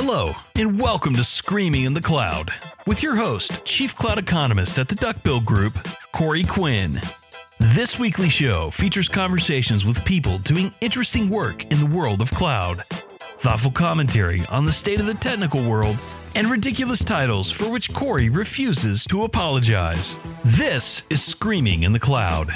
Hello, and welcome to Screaming in the Cloud with your host, Chief Cloud Economist at the Duckbill Group, Corey Quinn. This weekly show features conversations with people doing interesting work in the world of cloud, thoughtful commentary on the state of the technical world, and ridiculous titles for which Corey refuses to apologize. This is Screaming in the Cloud.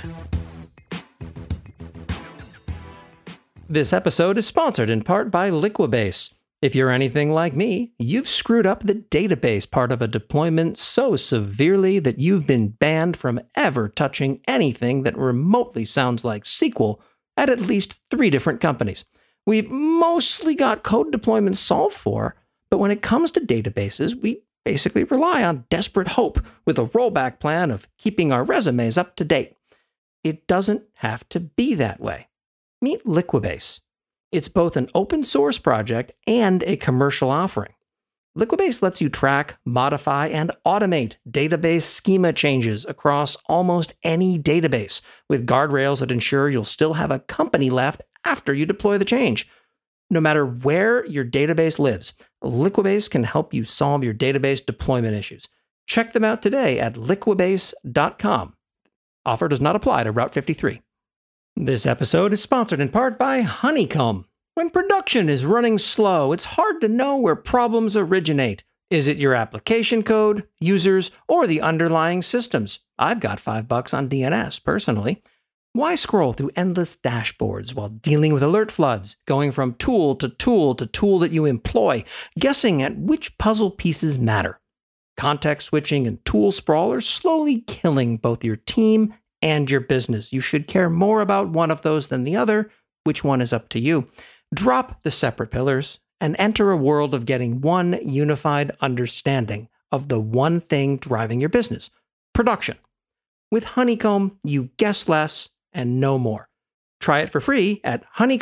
This episode is sponsored in part by Liquibase. If you're anything like me, you've screwed up the database part of a deployment so severely that you've been banned from ever touching anything that remotely sounds like SQL at least 3 different companies. We've mostly got code deployments solved for, but when it comes to databases, we basically rely on desperate hope with a rollback plan of keeping our resumes up to date. It doesn't have to be that way. Meet Liquibase. It's both an open source project and a commercial offering. Liquibase lets you track, modify, and automate database schema changes across almost any database, with guardrails that ensure you'll still have a company left after you deploy the change. No matter where your database lives, Liquibase can help you solve your database deployment issues. Check them out today at liquibase.com. Offer does not apply to Route 53. This episode is sponsored in part by Honeycomb. When production is running slow, it's hard to know where problems originate. Is it your application code, users, or the underlying systems? I've got $5 on DNS, personally. Why scroll through endless dashboards while dealing with alert floods, going from tool to tool to tool that you employ, guessing at which puzzle pieces matter? Context switching and tool sprawl are slowly killing both your team and your business. You should care more about one of those than the other. Which one is up to you? Drop the separate pillars and enter a world of getting one unified understanding of the one thing driving your business: production. With Honeycomb, you guess less and know more. Try it for free at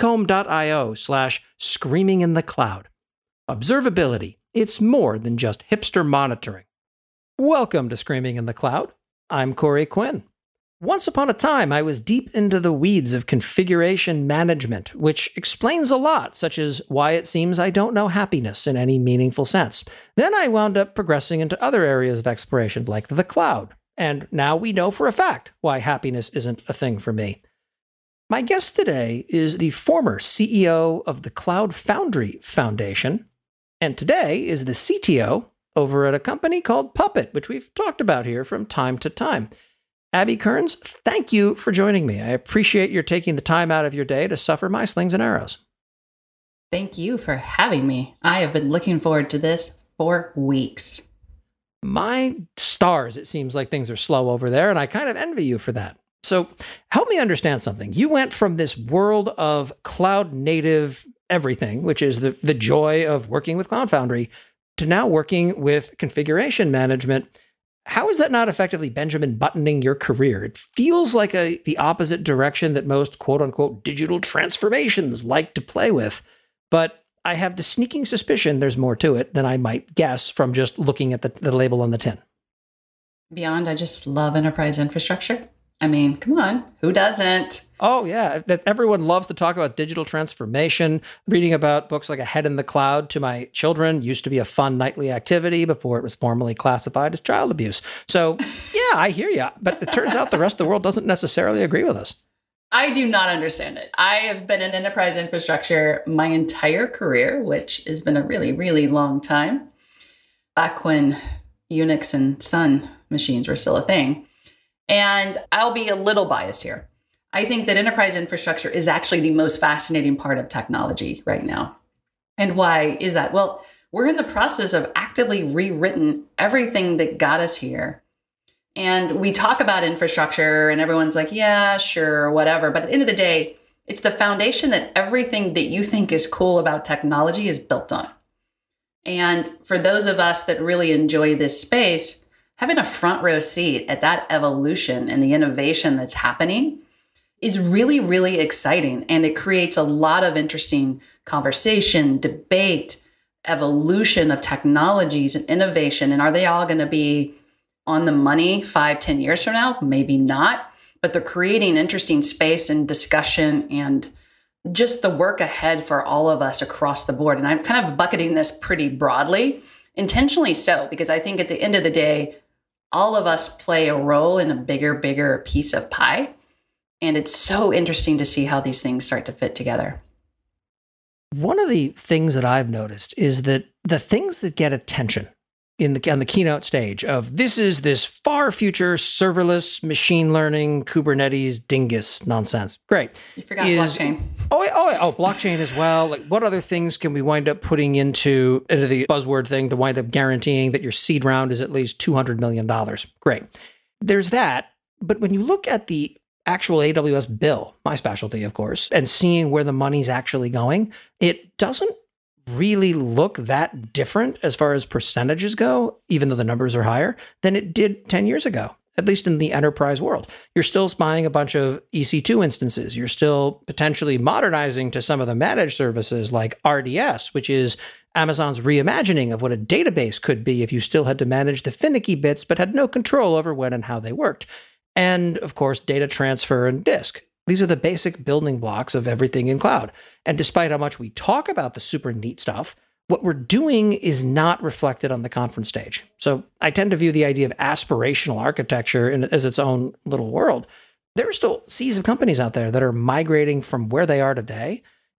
honeycomb.io/screaminginthecloud. Observability. It's more than just hipster monitoring. Welcome to Screaming in the Cloud. I'm Corey Quinn. Once upon a time, I was deep into the weeds of configuration management, which explains a lot, such as why it seems I don't know happiness in any meaningful sense. Then I wound up progressing into other areas of exploration, like the cloud. And now we know for a fact why happiness isn't a thing for me. My guest today is the former CEO of the Cloud Foundry Foundation, and today is the CTO over at a company called Puppet, which we've talked about here from time to time. Abby Kearns, thank you for joining me. I appreciate your taking the time out of your day to suffer my slings and arrows. Thank you for having me. I have been looking forward to this for weeks. My stars, it seems like things are slow over there, and I kind of envy you for that. So help me understand something. You went from this world of cloud native everything, which is the joy of working with Cloud Foundry, to now working with configuration management. How is that not effectively Benjamin buttoning your career? It feels like the opposite direction that most quote-unquote digital transformations like to play with. But I have the sneaking suspicion there's more to it than I might guess from just looking at the label on the tin. Beyond, I just love enterprise infrastructure. I mean, come on, who doesn't? Oh, yeah. That everyone loves to talk about digital transformation. Reading about books like A Head in the Cloud to my children used to be a fun nightly activity before it was formally classified as child abuse. So, yeah, I hear you. But it turns out the rest of the world doesn't necessarily agree with us. I do not understand it. I have been in enterprise infrastructure my entire career, which has been a really, really long time, back when Unix and Sun machines were still a thing. And I'll be a little biased here. I think that enterprise infrastructure is actually the most fascinating part of technology right now. And why is that? Well, we're in the process of actively rewritten everything that got us here. And we talk about infrastructure and everyone's like, yeah, sure, whatever. But at the end of the day, it's the foundation that everything that you think is cool about technology is built on. And for those of us that really enjoy this space, having a front row seat at that evolution and the innovation that's happening is really, really exciting. And it creates a lot of interesting conversation, debate, evolution of technologies and innovation. And are they all going to be on the money 5-10 years from now? Maybe not, but they're creating interesting space and discussion and just the work ahead for all of us across the board. And I'm kind of bucketing this pretty broadly, intentionally so, because I think at the end of the day, all of us play a role in a bigger piece of pie. And it's so interesting to see how these things start to fit together. One of the things that I've noticed is that the things that get attention on the keynote stage of this is this far future serverless machine learning Kubernetes dingus nonsense. Great. You forgot blockchain. Oh, blockchain as well. Like, what other things can we wind up putting into the buzzword thing to wind up guaranteeing that your seed round is at least $200 million? Great. There's that. But when you look at the actual AWS bill, my specialty, of course, and seeing where the money's actually going, it doesn't really look that different as far as percentages go, even though the numbers are higher, than it did 10 years ago, at least in the enterprise world. You're still buying a bunch of EC2 instances. You're still potentially modernizing to some of the managed services like RDS, which is Amazon's reimagining of what a database could be if you still had to manage the finicky bits but had no control over when and how they worked. And of course, data transfer and disk. These are the basic building blocks of everything in cloud. And despite how much we talk about the super neat stuff, what we're doing is not reflected on the conference stage. So I tend to view the idea of aspirational architecture as its own little world. There are still seas of companies out there that are migrating from where they are today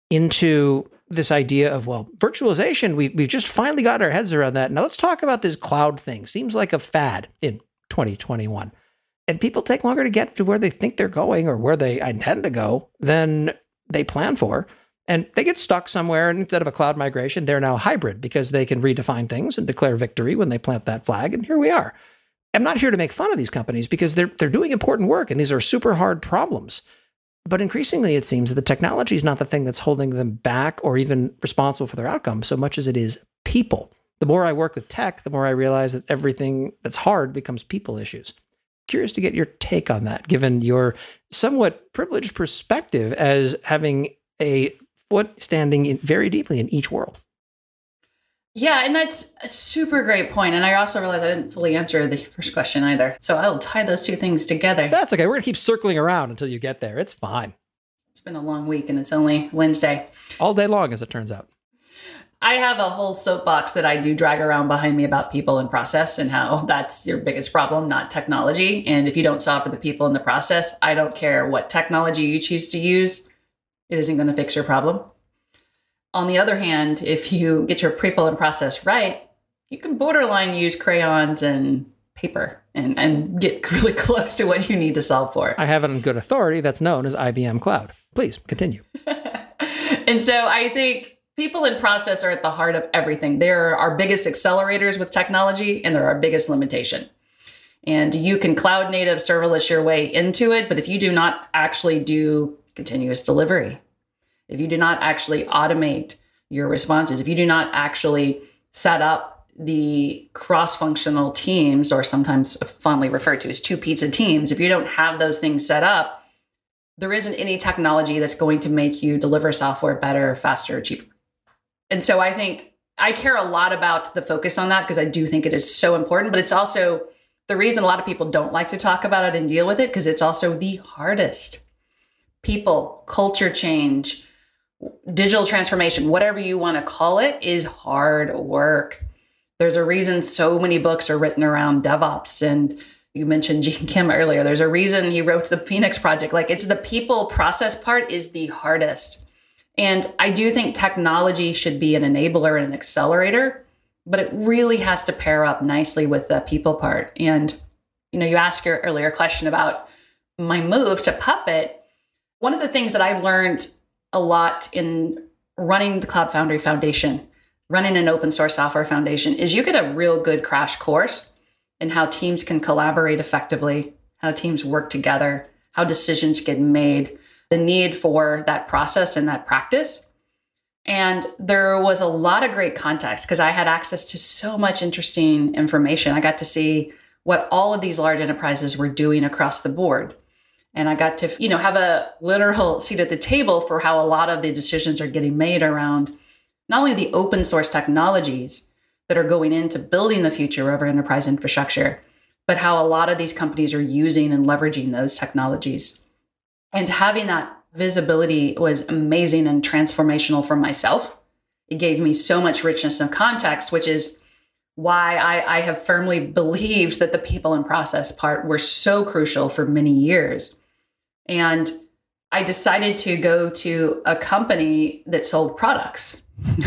into this idea of, well, virtualization, we've just finally got our heads around that. Now let's talk about this cloud thing. Seems like a fad in 2021. And people take longer to get to where they think they're going or where they intend to go than they plan for. And they get stuck somewhere, and instead of a cloud migration, they're now hybrid because they can redefine things and declare victory when they plant that flag. And here we are. I'm not here to make fun of these companies because they're doing important work, and these are super hard problems. But increasingly, it seems that the technology is not the thing that's holding them back or even responsible for their outcomes so much as it is people. The more I work with tech, the more I realize that everything that's hard becomes people issues. Curious to get your take on that, given your somewhat privileged perspective as having a foot standing very deeply in each world. Yeah, and that's a super great point. And I also realized I didn't fully answer the first question either. So I'll tie those two things together. That's okay. We're going to keep circling around until you get there. It's fine. It's been a long week and it's only Wednesday. All day long, as it turns out. I have a whole soapbox that I do drag around behind me about people and process and how that's your biggest problem, not technology. And if you don't solve for the people in the process, I don't care what technology you choose to use, it isn't going to fix your problem. On the other hand, if you get your people and process right, you can borderline use crayons and paper and get really close to what you need to solve for. I have it on good authority that's known as IBM Cloud. Please continue. And so I think people and process are at the heart of everything. They're our biggest accelerators with technology, and they're our biggest limitation. And you can cloud native serverless your way into it, but if you do not actually do continuous delivery, if you do not actually automate your responses, if you do not actually set up the cross-functional teams, or sometimes fondly referred to as two pizza teams, if you don't have those things set up, there isn't any technology that's going to make you deliver software better, faster, cheaper. And so I think I care a lot about the focus on that because I do think it is so important, but it's also the reason a lot of people don't like to talk about it and deal with it because it's also the hardest. People, culture change, digital transformation, whatever you want to call it, is hard work. There's a reason so many books are written around DevOps, and you mentioned Gene Kim earlier. There's a reason he wrote the Phoenix Project. Like, it's the people process part is the hardest. And I do think technology should be an enabler and an accelerator, but it really has to pair up nicely with the people part. And, you asked your earlier question about my move to Puppet. One of the things that I learned a lot in running the Cloud Foundry Foundation, running an open source software foundation, is you get a real good crash course in how teams can collaborate effectively, how teams work together, how decisions get made, the need for that process and that practice. And there was a lot of great context because I had access to so much interesting information. I got to see what all of these large enterprises were doing across the board. And I got to, have a literal seat at the table for how a lot of the decisions are getting made around not only the open source technologies that are going into building the future of our enterprise infrastructure, but how a lot of these companies are using and leveraging those technologies. And having that Visibility was amazing and transformational for myself. It gave me so much richness and context, which is why I have firmly believed that the people and process part were so crucial for many years. And I decided to go to a company that sold products.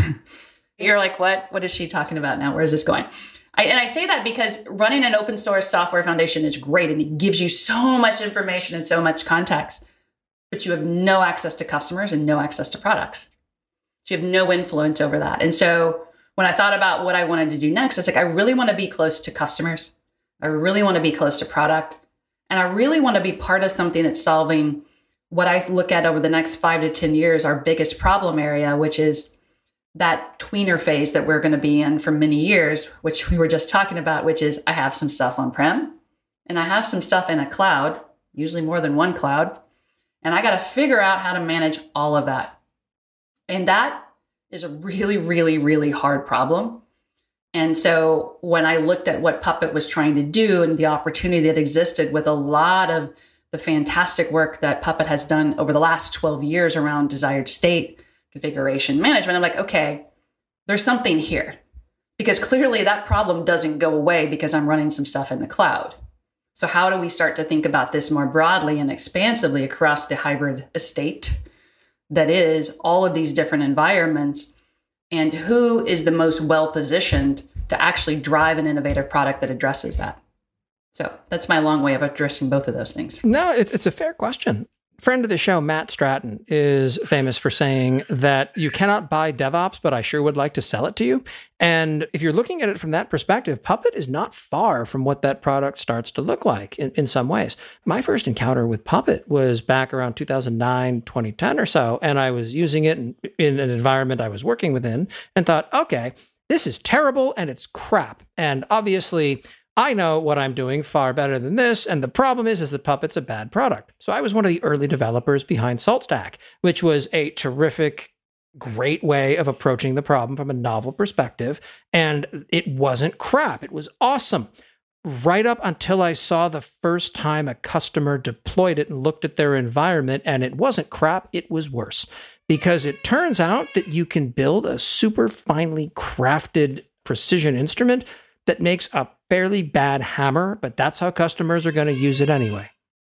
You're like, what is she talking about now? Where is this going? And I say that because running an open source software foundation is great and it gives you so much information and so much context, but you have no access to customers and no access to products. So you have no influence over that. And so when I thought about what I wanted to do next, it's like, I really want to be close to customers. I really want to be close to product. And I really want to be part of something that's solving what I look at over the next 5 to 10 years, our biggest problem area, which is that tweener phase that we're going to be in for many years, which we were just talking about, which is I have some stuff on-prem and I have some stuff in a cloud, usually more than one cloud. And I got to figure out how to manage all of that. And that is a really, really, really hard problem. And so when I looked at what Puppet was trying to do and the opportunity that existed with a lot of the fantastic work that Puppet has done over the last 12 years around desired state configuration management, I'm like, okay, there's something here. Because clearly that problem doesn't go away because I'm running some stuff in the cloud. So how do we start to think about this more broadly and expansively across the hybrid estate that is all of these different environments, and who is the most well-positioned to actually drive an innovative product that addresses that? So that's my long way of addressing both of those things. No, it's a fair question. Friend of the show, Matt Stratton, is famous for saying that you cannot buy DevOps, but I sure would like to sell it to you. And if you're looking at it from that perspective, Puppet is not far from what that product starts to look like in some ways. My first encounter with Puppet was back around 2009, 2010 or so, and I was using it in an environment I was working within and thought, okay, this is terrible and it's crap. And obviously, I know what I'm doing far better than this, and the problem is that Puppet's a bad product. So I was one of the early developers behind SaltStack, which was a terrific, great way of approaching the problem from a novel perspective, and it wasn't crap. It was awesome. Right up until I saw the first time a customer deployed it and looked at their environment, and it wasn't crap, it was worse. Because it turns out that you can build a super finely crafted precision instrument that makes a fairly bad hammer, but that's how customers are going to use it anyway.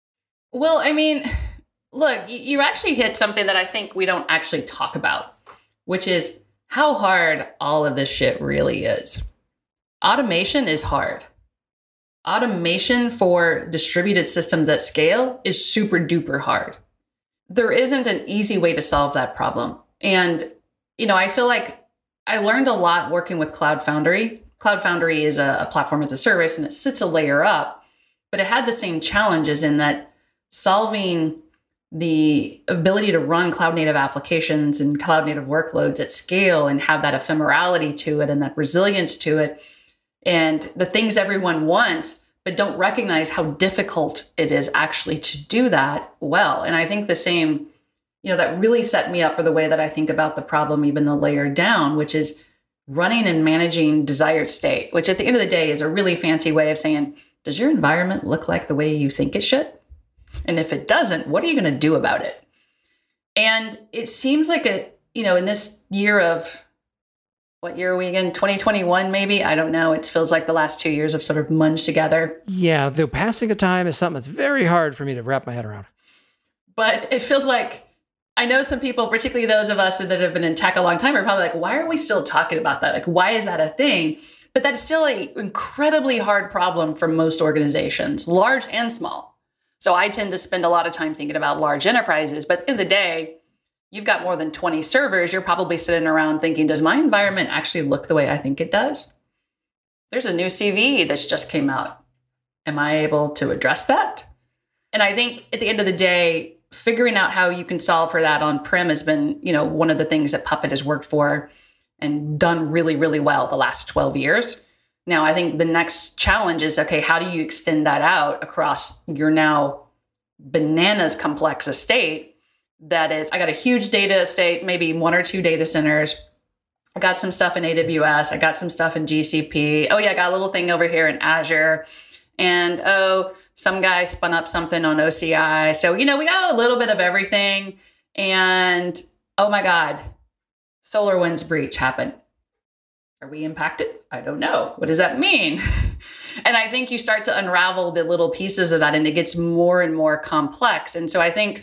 Well, I mean, look, you actually hit something that I think we don't actually talk about, which is how hard all of this shit really is. Automation is hard. Automation for distributed systems at scale is super duper hard. There isn't an easy way to solve that problem. And, I feel like I learned a lot working with Cloud Foundry. Cloud Foundry is a platform as a service, and it sits a layer up, but it had the same challenges in that solving the ability to run cloud native applications and cloud native workloads at scale and have that ephemerality to it and that resilience to it, and the things everyone wants, but don't recognize how difficult it is actually to do that well. And I think the same, that really set me up for the way that I think about the problem, even the layer down, which is running and managing desired state, which at the end of the day is a really fancy way of saying, does your environment look like the way you think it should? And if it doesn't, what are you going to do about it? And it seems like in this year of, what year are we again? 2021, maybe? I don't know. It feels like the last 2 years have sort of munged together. Yeah, the passing of time is something that's very hard for me to wrap my head around. But it feels like, I know some people, particularly those of us that have been in tech a long time, are probably like, why are we still talking about that? Like, why is that a thing? But that is still an incredibly hard problem for most organizations, large and small. So I tend to spend a lot of time thinking about large enterprises. But at the end of the day, you've got more than 20 servers. You're probably sitting around thinking, does my environment actually look the way I think it does? There's a new CV that's just came out. Am I able to address that? And I think at the end of the day, figuring out how you can solve for that on-prem has been, one of the things that Puppet has worked for and done really, really well the last 12 years. Now, I think the next challenge is, okay, how do you extend that out across your now bananas complex estate? That is, I got a huge data estate, maybe 1 or 2 data centers. I got some stuff in AWS. I got some stuff in GCP. Oh yeah, I got a little thing over here in Azure. And some guy spun up something on OCI. So, we got a little bit of everything. And oh my God, SolarWinds breach happened. Are we impacted? I don't know. What does that mean? And I think you start to unravel the little pieces of that, and it gets more and more complex. And so I think,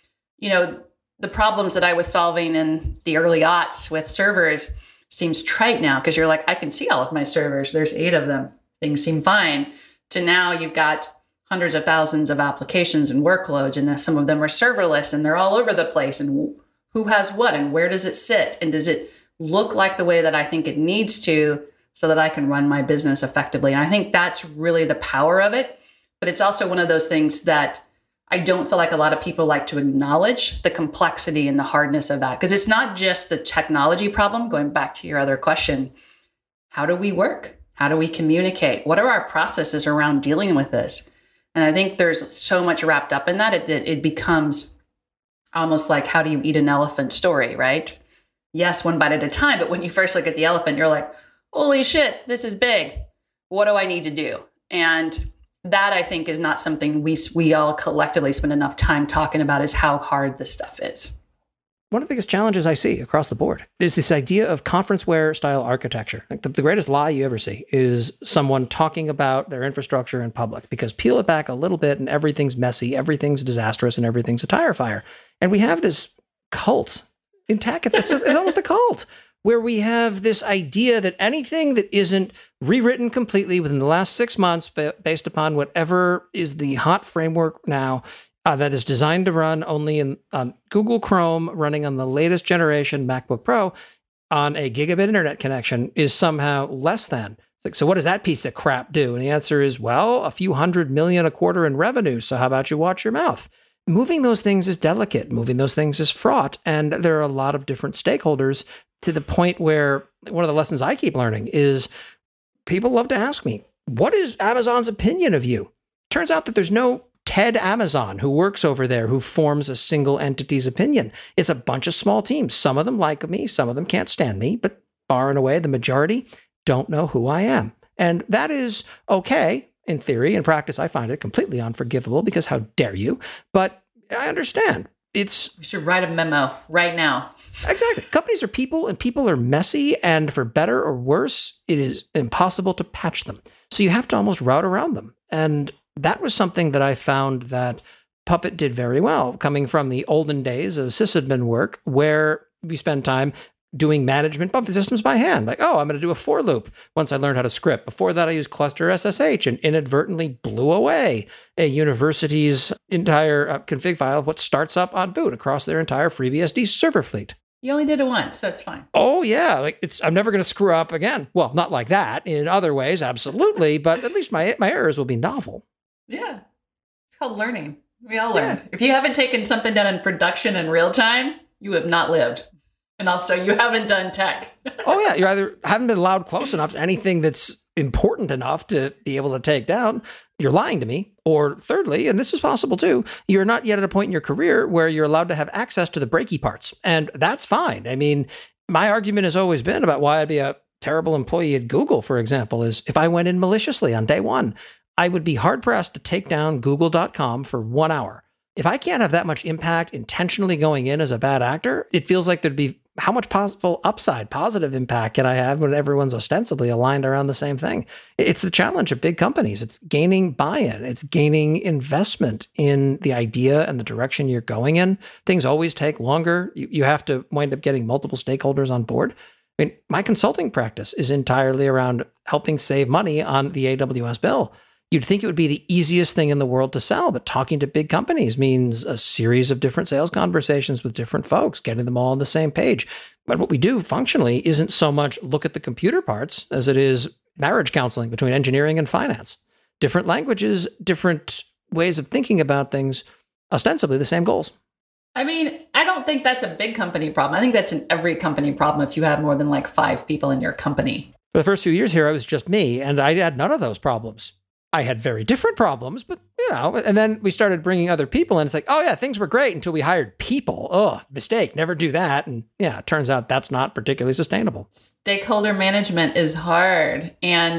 the problems that I was solving in the early aughts with servers seems trite now, because you're like, I can see all of my servers. There's 8 of them. Things seem fine. To now you've got hundreds of thousands of applications and workloads, and some of them are serverless, and they're all over the place. And who has what, and where does it sit? And does it look like the way that I think it needs to, so that I can run my business effectively? And I think that's really the power of it. But it's also one of those things that I don't feel like a lot of people like to acknowledge the complexity and the hardness of that. Because it's not just the technology problem, going back to your other question. How do we work? How do we communicate? What are our processes around dealing with this? And I think there's so much wrapped up in that. It becomes almost like, how do you eat an elephant story, right? Yes, one bite at a time. But when you first look at the elephant, you're like, holy shit, this is big. What do I need to do? And that, I think, is not something we all collectively spend enough time talking about, is how hard this stuff is. One of the biggest challenges I see across the board is this idea of conference-ware style architecture. Like the greatest lie you ever see is someone talking about their infrastructure in public, because peel it back a little bit and everything's messy, everything's disastrous, and everything's a tire fire. And we have this cult in tech. It's almost a cult, where we have this idea that anything that isn't rewritten completely within the last 6 months based upon whatever is the hot framework now, that is designed to run only on Google Chrome, running on the latest generation MacBook Pro on a gigabit internet connection, is somehow less than. It's like, so what does that piece of crap do? And the answer is, well, a few $100 million a quarter in revenue. So how about you watch your mouth? Moving those things is delicate. Moving those things is fraught. And there are a lot of different stakeholders, to the point where one of the lessons I keep learning is people love to ask me, what is Amazon's opinion of you? Turns out that there's no Ted Amazon who works over there who forms a single entity's opinion. It's a bunch of small teams. Some of them like me, some of them can't stand me, but far and away, the majority don't know who I am. And that is okay in theory. In practice, I find it completely unforgivable, because how dare you? But I understand. We should write a memo right now. Exactly. Companies are people, and people are messy, and for better or worse, it is impossible to patch them. So you have to almost route around them. And that was something that I found that Puppet did very well, coming from the olden days of sysadmin work, where we spend time doing management of the systems by hand. Like, I'm going to do a for loop once I learned how to script. Before that, I used cluster SSH and inadvertently blew away a university's entire config file of what starts up on boot across their entire FreeBSD server fleet. You only did it once, so it's fine. Oh, yeah. I'm never going to screw up again. Well, not like that. In other ways, absolutely. But at least my errors will be novel. Yeah. It's called learning. We all learn. Yeah. If you haven't taken something done in production in real time, you have not lived. And also, you haven't done tech. Oh, yeah. You either haven't been allowed close enough to anything that's important enough to be able to take down. You're lying to me. Or thirdly, and this is possible too, you're not yet at a point in your career where you're allowed to have access to the breaky parts. And that's fine. I mean, my argument has always been about why I'd be a terrible employee at Google, for example, is if I went in maliciously on day one, I would be hard-pressed to take down Google.com for 1 hour. If I can't have that much impact intentionally going in as a bad actor, it feels like there'd be how much possible upside, positive impact can I have when everyone's ostensibly aligned around the same thing? It's the challenge of big companies. It's gaining buy-in. It's gaining investment in the idea and the direction you're going in. Things always take longer. You have to wind up getting multiple stakeholders on board. I mean, my consulting practice is entirely around helping save money on the AWS bill. You'd think it would be the easiest thing in the world to sell, but talking to big companies means a series of different sales conversations with different folks, getting them all on the same page. But what we do functionally isn't so much look at the computer parts as it is marriage counseling between engineering and finance. Different languages, different ways of thinking about things, ostensibly the same goals. I mean, I don't think that's a big company problem. I think that's an every company problem if you have more than like 5 people in your company. For the first few years here, I was just me, and I had none of those problems. I had very different problems, but and then we started bringing other people in. It's like, oh yeah, things were great until we hired people. Oh, mistake, never do that. And yeah, it turns out that's not particularly sustainable. Stakeholder management is hard. And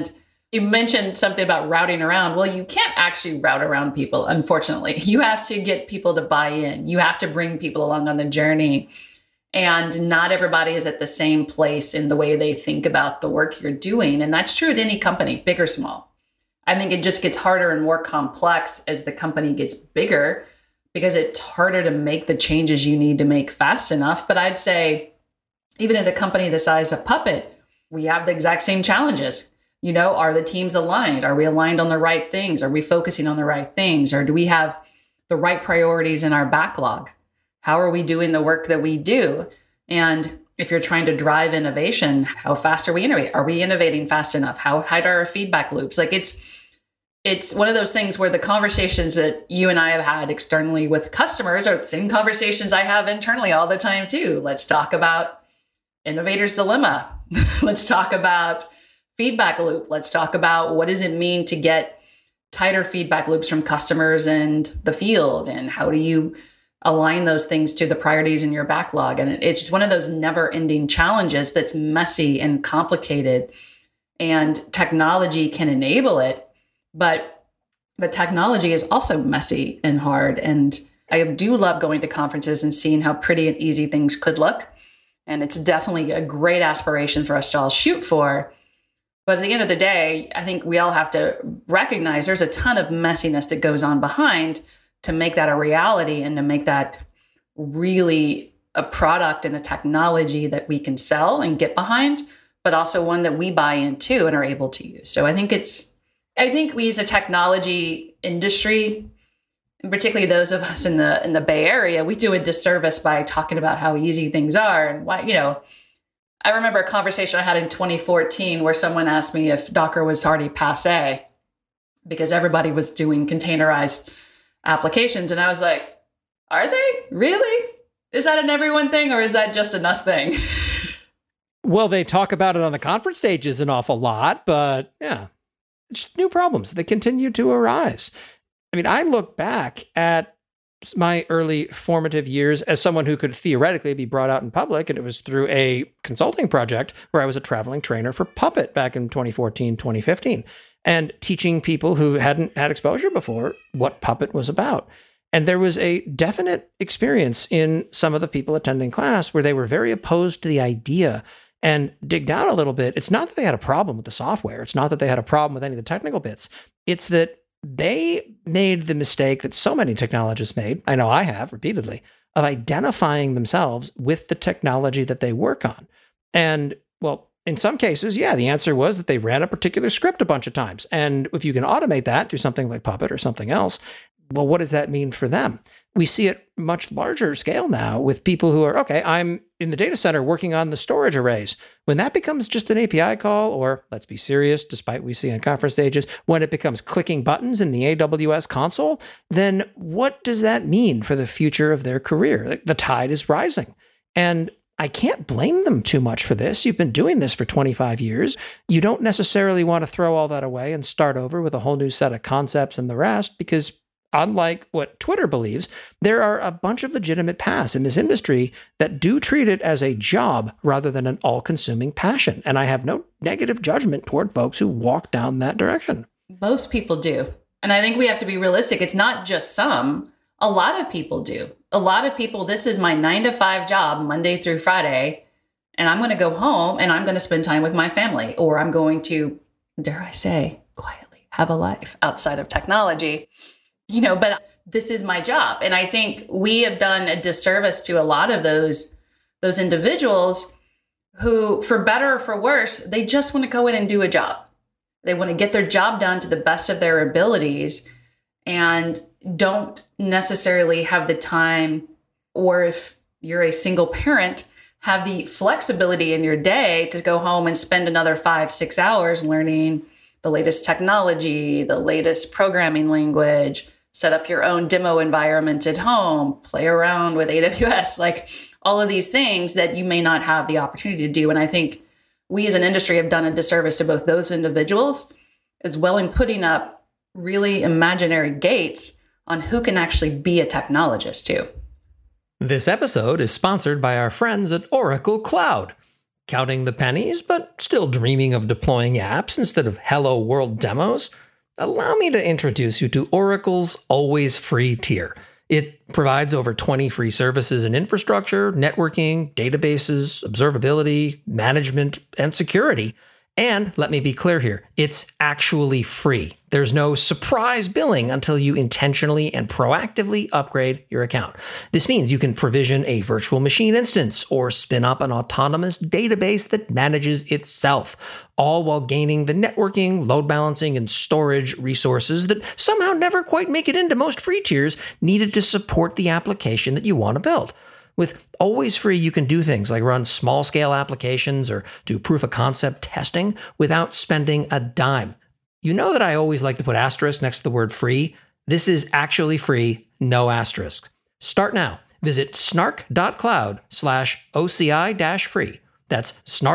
You mentioned something about routing around. Well, you can't actually route around people, unfortunately. You have to get people to buy in. You have to bring people along on the journey. And not everybody is at the same place in the way they think about the work you're doing. And that's true at any company, big or small. I think it just gets harder and more complex as the company gets bigger because it's harder to make the changes you need to make fast enough. But I'd say even at a company the size of Puppet, we have the exact same challenges. Are the teams aligned? Are we aligned on the right things? Are we focusing on the right things? Or do we have the right priorities in our backlog? How are we doing the work that we do? And if you're trying to drive innovation, how fast are we innovating? Are we innovating fast enough? How tight are our feedback loops? Like it's one of those things where the conversations that you and I have had externally with customers are the same conversations I have internally all the time too. Let's talk about innovator's dilemma. Let's talk about feedback loop. Let's talk about what does it mean to get tighter feedback loops from customers and the field, and how do you align those things to the priorities in your backlog. And it's just one of those never-ending challenges that's messy and complicated, and technology can enable it, but the technology is also messy and hard. And I do love going to conferences and seeing how pretty and easy things could look. And it's definitely a great aspiration for us to all shoot for. But at the end of the day, I think we all have to recognize there's a ton of messiness that goes on behind to make that a reality and to make that really a product and a technology that we can sell and get behind, but also one that we buy into and are able to use. So I think we as a technology industry, and particularly those of us in the Bay Area, we do a disservice by talking about how easy things are and why, I remember a conversation I had in 2014 where someone asked me if Docker was already passé because everybody was doing containerized applications. And I was like, are they? Really? Is that an everyone thing or is that just an us thing? Well, they talk about it on the conference stages an awful lot, but yeah, it's new problems. They continue to arise. I mean, I look back at my early formative years as someone who could theoretically be brought out in public, and it was through a consulting project where I was a traveling trainer for Puppet back in 2014, 2015, and teaching people who hadn't had exposure before what Puppet was about. And there was a definite experience in some of the people attending class where they were very opposed to the idea. And dig down a little bit, it's not that they had a problem with the software. It's not that they had a problem with any of the technical bits. It's that they made the mistake that so many technologists made, I know I have repeatedly, of identifying themselves with the technology that they work on. And, well, in some cases, yeah, the answer was that they ran a particular script a bunch of times. And if you can automate that through something like Puppet or something else, well, what does that mean for them? We see it much larger scale now with people who are, okay, I'm in the data center working on the storage arrays. When that becomes just an API call, or let's be serious, despite we see on conference stages, when it becomes clicking buttons in the AWS console, then what does that mean for the future of their career? The tide is rising. And I can't blame them too much for this. You've been doing this for 25 years. You don't necessarily want to throw all that away and start over with a whole new set of concepts and the rest, because unlike what Twitter believes, there are a bunch of legitimate paths in this industry that do treat it as a job rather than an all-consuming passion. And I have no negative judgment toward folks who walk down that direction. Most people do. And I think we have to be realistic. It's not just some. A lot of people do. A lot of people, this is my 9-to-5 job, Monday through Friday, and I'm going to go home and I'm going to spend time with my family, or I'm going to, dare I say, quietly have a life outside of technology. But this is my job. And I think we have done a disservice to a lot of those individuals who, for better or for worse, they just want to go in and do a job. They want to get their job done to the best of their abilities and don't necessarily have the time, or if you're a single parent, have the flexibility in your day to go home and spend another 5-6 hours learning the latest technology, the latest programming language, set up your own demo environment at home, play around with AWS, like all of these things that you may not have the opportunity to do. And I think we as an industry have done a disservice to both those individuals as well in putting up really imaginary gates on who can actually be a technologist too. This episode is sponsored by our friends at Oracle Cloud. Counting the pennies, but still dreaming of deploying apps instead of Hello World demos? Allow me to introduce you to Oracle's Always Free tier. It provides over 20 free services in infrastructure, networking, databases, observability, management, and security. And let me be clear here, it's actually free. There's no surprise billing until you intentionally and proactively upgrade your account. This means you can provision a virtual machine instance or spin up an autonomous database that manages itself, all while gaining the networking, load balancing, and storage resources that somehow never quite make it into most free tiers needed to support the application that you want to build. With Always Free, you can do things like run small-scale applications or do proof-of-concept testing without spending a dime. You know that I always like to put asterisk next to the word free. This is actually free, no asterisk. Start now. Visit snark.cloud/OCI-free. That's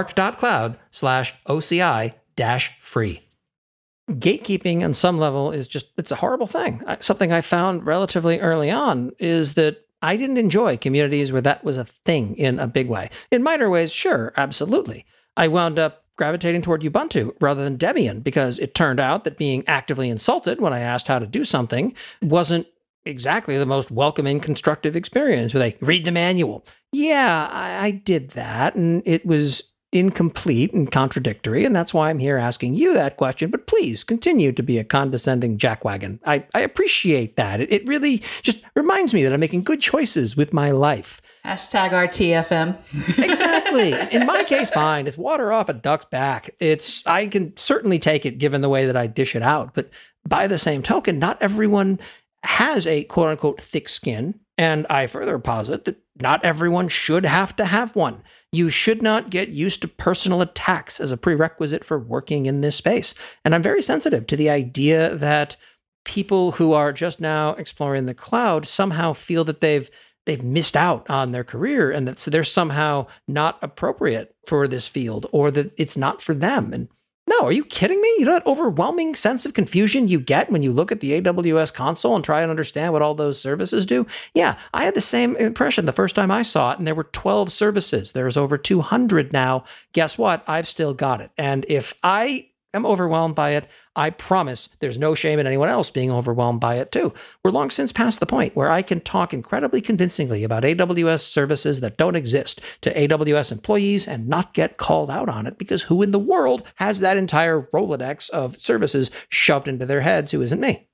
snark.cloud/OCI-free. Gatekeeping on some level it's a horrible thing. Something I found relatively early on is that I didn't enjoy communities where that was a thing in a big way. In minor ways, sure, absolutely. I wound up gravitating toward Ubuntu rather than Debian because it turned out that being actively insulted when I asked how to do something wasn't exactly the most welcoming, constructive experience where they read the manual. Yeah, I did that, and it was incomplete and contradictory, and that's why I'm here asking you that question. But please continue to be a condescending jackwagon. I appreciate that. It really just reminds me that I'm making good choices with my life. Hashtag RTFM. Exactly. In my case, fine. It's water off a duck's back. I can certainly take it given the way that I dish it out. But by the same token, not everyone has a quote unquote thick skin. And I further posit that not everyone should have to have one. You should not get used to personal attacks as a prerequisite for working in this space. And I'm very sensitive to the idea that people who are just now exploring the cloud somehow feel that they've missed out on their career and that so they're somehow not appropriate for this field or that it's not for them. And no, are you kidding me? You know that overwhelming sense of confusion you get when you look at the AWS console and try and understand what all those services do? Yeah, I had the same impression the first time I saw it, and there were 12 services. There's over 200 now. Guess what? I've still got it. And if I am overwhelmed by it, I promise there's no shame in anyone else being overwhelmed by it too. We're long since past the point where I can talk incredibly convincingly about AWS services that don't exist to AWS employees and not get called out on it, because who in the world has that entire Rolodex of services shoved into their heads who isn't me?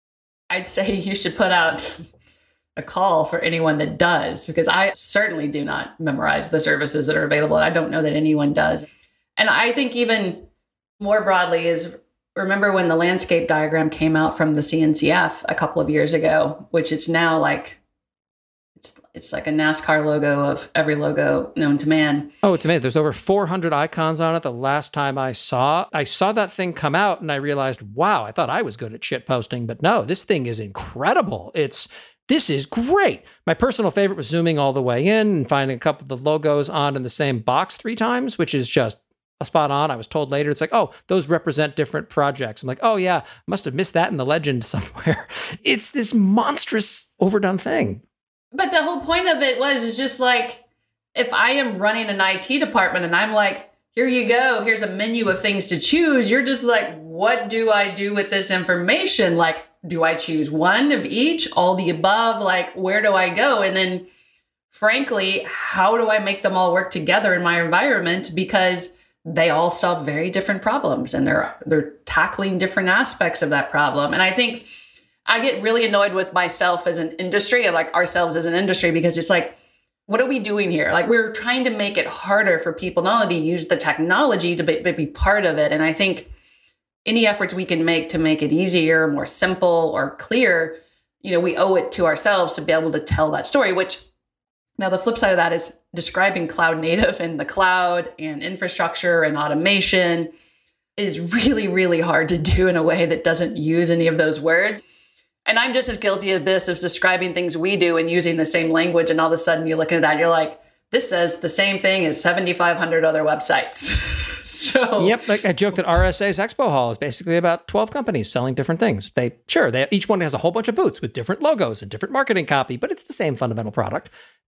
I'd say you should put out a call for anyone that does, because I certainly do not memorize the services that are available. I don't know that anyone does. And I think even more broadly is, remember when the landscape diagram came out from the CNCF a couple of years ago, which it's now like, it's like a NASCAR logo of every logo known to man. Oh, it's amazing. There's over 400 icons on it. The last time I saw that thing come out and I realized, wow, I thought I was good at shit posting, but no, this thing is incredible. This is great. My personal favorite was zooming all the way in and finding a couple of the logos on in the same box 3 times, which is just a spot on. I was told later, it's like, oh, those represent different projects. I'm like, oh yeah, must have missed that in the legend somewhere. It's this monstrous overdone thing. But the whole point of it was just like, if I am running an IT department and I'm like, here you go, here's a menu of things to choose. You're just like, what do I do with this information? Like, do I choose one of each, all the above? Like, where do I go? And then frankly, how do I make them all work together in my environment? Because they all solve very different problems and they're tackling different aspects of that problem. And I think I get really annoyed with myself as an industry and like ourselves as an industry, because it's like, what are we doing here? Like, we're trying to make it harder for people not only to use the technology to be part of it. And I think any efforts we can make to make it easier, more simple or clear, we owe it to ourselves to be able to tell that story, which now the flip side of that is describing cloud native and the cloud and infrastructure and automation is really, really hard to do in a way that doesn't use any of those words. And I'm just as guilty of this, of describing things we do and using the same language. And all of a sudden you look at that, you're like, this says the same thing as 7,500 other websites. So yep, like I joke that RSA's Expo Hall is basically about 12 companies selling different things. Each one has a whole bunch of booths with different logos and different marketing copy, but it's the same fundamental product.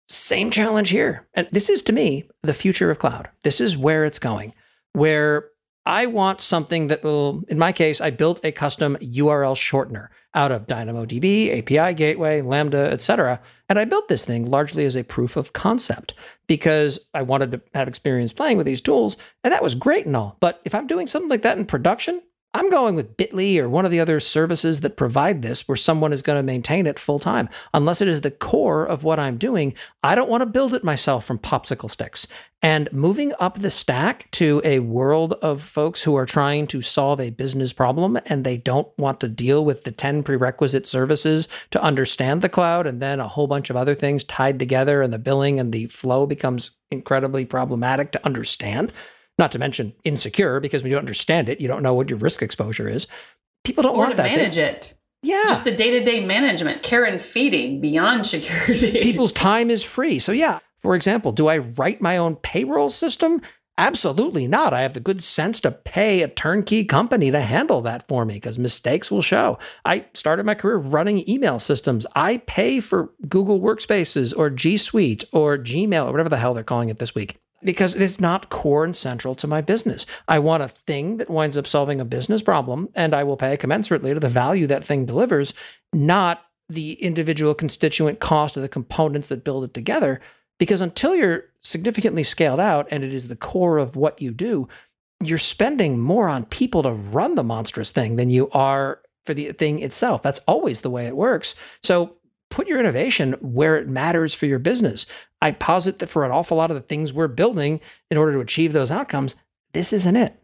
Same challenge here. And this is, to me, the future of cloud. This is where it's going, where I want something that will, in my case, I built a custom URL shortener out of DynamoDB, API Gateway, Lambda, etc. And I built this thing largely as a proof of concept because I wanted to have experience playing with these tools. And that was great and all. But if I'm doing something like that in production, I'm going with Bitly or one of the other services that provide this where someone is going to maintain it full time. Unless it is the core of what I'm doing, I don't want to build it myself from popsicle sticks. And moving up the stack to a world of folks who are trying to solve a business problem and they don't want to deal with the 10 prerequisite services to understand the cloud and then a whole bunch of other things tied together and the billing and the flow becomes incredibly problematic to understand. Not to mention insecure, because when you don't understand it, you don't know what your risk exposure is. People don't want that. Or to manage it. Yeah. Just the day-to-day management, care and feeding beyond security. People's time is free. So yeah, for example, do I write my own payroll system? Absolutely not. I have the good sense to pay a turnkey company to handle that for me because mistakes will show. I started my career running email systems. I pay for Google Workspaces or G Suite or Gmail or whatever the hell they're calling it this week, because it's not core and central to my business. I want a thing that winds up solving a business problem, and I will pay commensurately to the value that thing delivers, not the individual constituent cost of the components that build it together. Because until you're significantly scaled out and it is the core of what you do, you're spending more on people to run the monstrous thing than you are for the thing itself. That's always the way it works. So put your innovation where it matters for your business. I posit that for an awful lot of the things we're building in order to achieve those outcomes, this isn't it.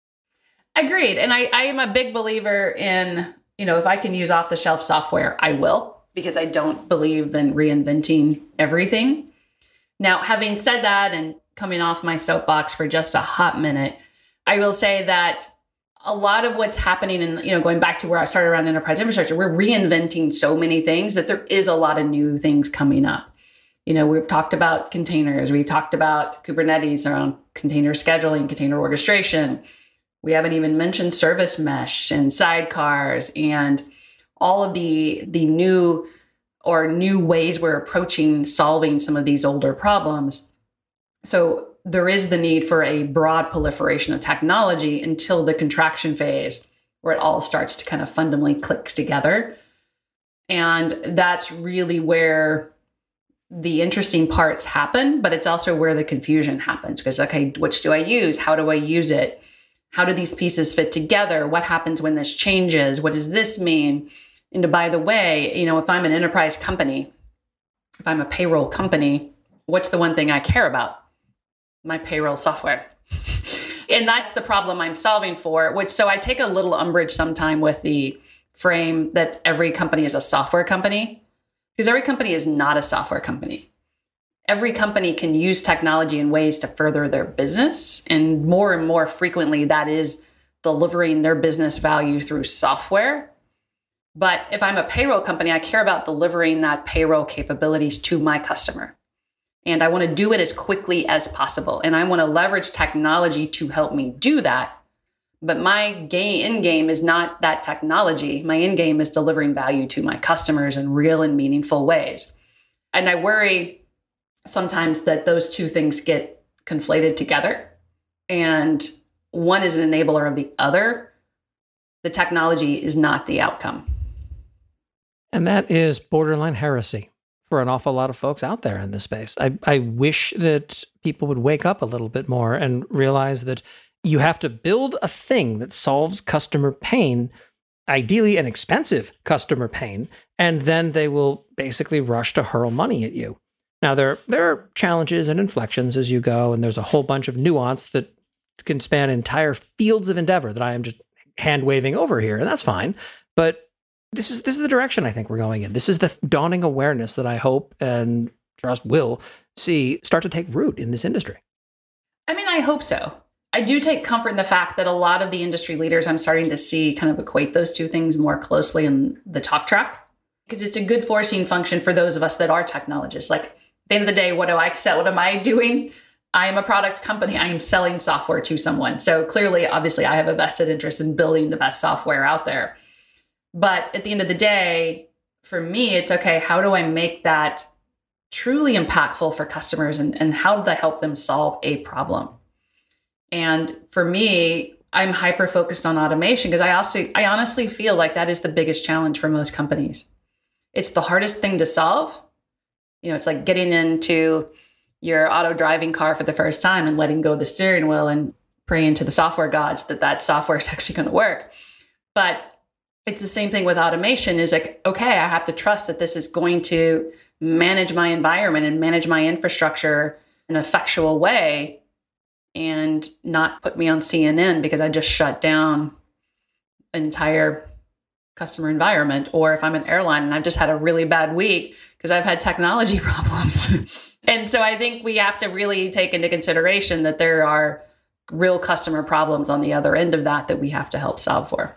Agreed. And I am a big believer in, if I can use off-the-shelf software, I will, because I don't believe in reinventing everything. Now, having said that and coming off my soapbox for just a hot minute, I will say that a lot of what's happening in, going back to where I started around enterprise infrastructure, we're reinventing so many things that there is a lot of new things coming up. We've talked about containers. We've talked about Kubernetes around container scheduling, container orchestration. We haven't even mentioned service mesh and sidecars and all of the new ways we're approaching solving some of these older problems. So there is the need for a broad proliferation of technology until the contraction phase where it all starts to kind of fundamentally click together. And that's really where the interesting parts happen, but it's also where the confusion happens because, okay, which do I use? How do I use it? How do these pieces fit together? What happens when this changes? What does this mean? And by the way, if I'm an enterprise company, if I'm a payroll company, what's the one thing I care about? My payroll software. And that's the problem I'm solving for, so I take a little umbrage sometime with the frame that every company is a software company, because every company is not a software company. Every company can use technology in ways to further their business. And more frequently, that is delivering their business value through software. But if I'm a payroll company, I care about delivering that payroll capabilities to my customer. And I want to do it as quickly as possible. And I want to leverage technology to help me do that. But my end game is not that technology. My end game is delivering value to my customers in real and meaningful ways. And I worry sometimes that those two things get conflated together. And one is an enabler of the other. The technology is not the outcome. And that is borderline heresy for an awful lot of folks out there in this space. I wish that people would wake up a little bit more and realize that you have to build a thing that solves customer pain, ideally an expensive customer pain, and then they will basically rush to hurl money at you. Now, there are challenges and inflections as you go, and there's a whole bunch of nuance that can span entire fields of endeavor that I am just hand-waving over here, and that's fine. But this is the direction I think we're going in. This is the dawning awareness that I hope and trust will see start to take root in this industry. I mean, I hope so. I do take comfort in the fact that a lot of the industry leaders I'm starting to see kind of equate those two things more closely in the talk track, because it's a good forcing function for those of us that are technologists. Like at the end of the day, what do I sell? What am I doing? I am a product company. I am selling software to someone. So clearly, obviously, I have a vested interest in building the best software out there. But at the end of the day, for me, it's okay, how do I make that truly impactful for customers and how did I help them solve a problem? And for me, I'm hyper focused on automation because I honestly feel like that is the biggest challenge for most companies. It's the hardest thing to solve. It's like getting into your auto driving car for the first time and letting go of the steering wheel and praying to the software gods that software is actually going to work. But it's the same thing with automation is like, okay, I have to trust that this is going to manage my environment and manage my infrastructure in an effectual way and not put me on CNN because I just shut down an entire customer environment. Or if I'm an airline and I've just had a really bad week because I've had technology problems. And so I think we have to really take into consideration that there are real customer problems on the other end of that we have to help solve for.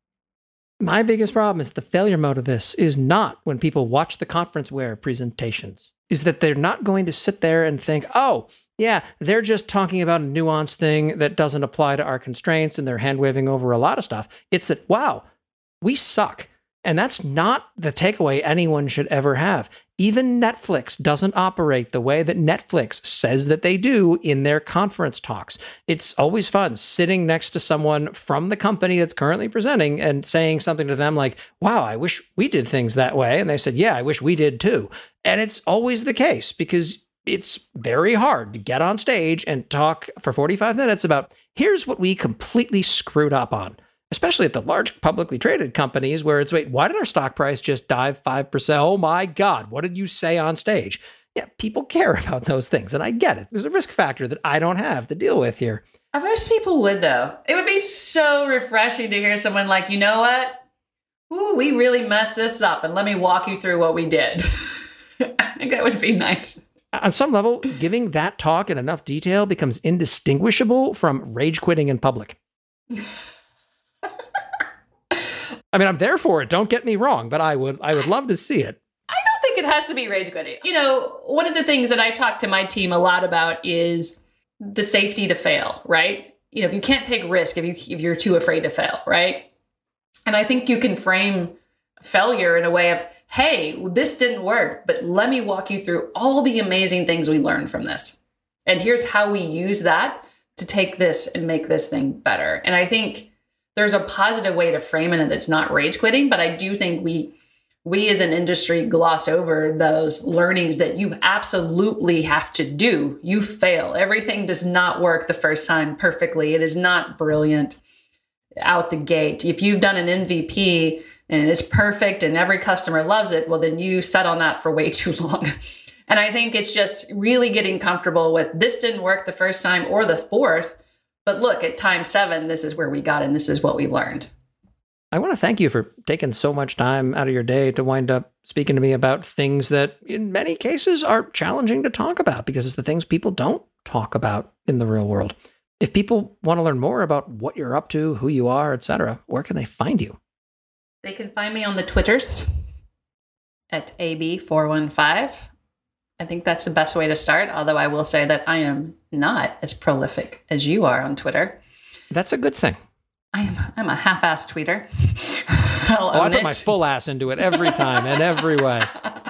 My biggest problem is the failure mode of this is not when people watch the conferenceware presentations, is that they're not going to sit there and think, oh, yeah, they're just talking about a nuanced thing that doesn't apply to our constraints and they're hand-waving over a lot of stuff. It's that, wow, we suck. And that's not the takeaway anyone should ever have. Even Netflix doesn't operate the way that Netflix says that they do in their conference talks. It's always fun sitting next to someone from the company that's currently presenting and saying something to them like, wow, I wish we did things that way. And they said, yeah, I wish we did too. And it's always the case because it's very hard to get on stage and talk for 45 minutes about here's what we completely screwed up on. Especially at the large publicly traded companies where it's, wait, why did our stock price just dive 5%? Oh my God, what did you say on stage? Yeah, people care about those things, and I get it. There's a risk factor that I don't have to deal with here. I wish people would, though. It would be so refreshing to hear someone like, you know what? Ooh, we really messed this up, and let me walk you through what we did. I think that would be nice. On some level, giving that talk in enough detail becomes indistinguishable from rage quitting in public. I mean, I'm there for it. Don't get me wrong, but I would love to see it. I don't think it has to be rage quitting. One of the things that I talk to my team a lot about is the safety to fail, right? If you can't take risk, if you're too afraid to fail, right? And I think you can frame failure in a way of, hey, this didn't work, but let me walk you through all the amazing things we learned from this. And here's how we use that to take this and make this thing better. And I think there's a positive way to frame it that's not rage quitting, but I do think we as an industry gloss over those learnings that you absolutely have to do. You fail. Everything does not work the first time perfectly. It is not brilliant out the gate. If you've done an MVP and it's perfect and every customer loves it, well, then you sat on that for way too long. And I think it's just really getting comfortable with this didn't work the first time or the fourth. But look, at time 7, this is where we got and this is what we learned. I want to thank you for taking so much time out of your day to wind up speaking to me about things that in many cases are challenging to talk about because it's the things people don't talk about in the real world. If people want to learn more about what you're up to, who you are, etc., where can they find you? They can find me on the Twitters at AB415. I think that's the best way to start, although I will say that I am not as prolific as you are on Twitter. That's a good thing. I'm a half-assed tweeter. I put my full ass into it every time in every way.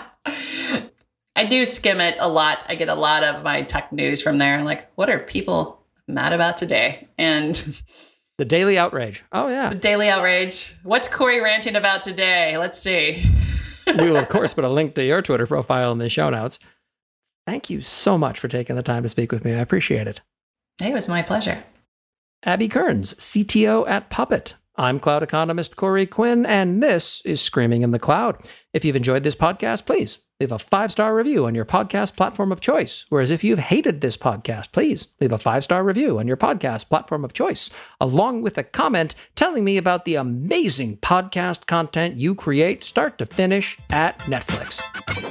I do skim it a lot. I get a lot of my tech news from there. Like, what are people mad about today? And the daily outrage. Oh, yeah. The daily outrage. What's Corey ranting about today? Let's see. We will, of course, put a link to your Twitter profile in the show notes. Thank you so much for taking the time to speak with me. I appreciate it. It was my pleasure. Abby Kearns, CTO at Puppet. I'm cloud economist Corey Quinn, and this is Screaming in the Cloud. If you've enjoyed this podcast, please leave a 5-star review on your podcast platform of choice. Whereas if you've hated this podcast, please leave a 5-star review on your podcast platform of choice, along with a comment telling me about the amazing podcast content you create start to finish at Netflix.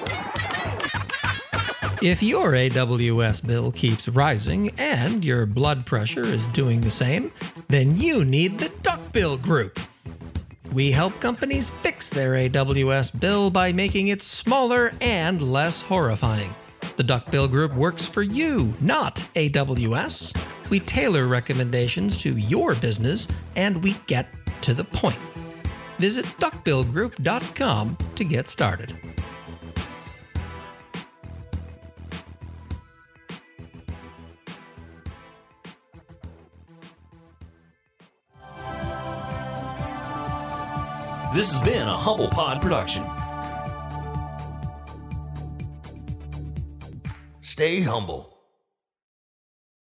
If your AWS bill keeps rising and your blood pressure is doing the same, then you need the Duckbill Group. We help companies fix their AWS bill by making it smaller and less horrifying. The Duckbill Group works for you, not AWS. We tailor recommendations to your business, and we get to the point. Visit duckbillgroup.com to get started. This has been a Humble Pod production. Stay humble.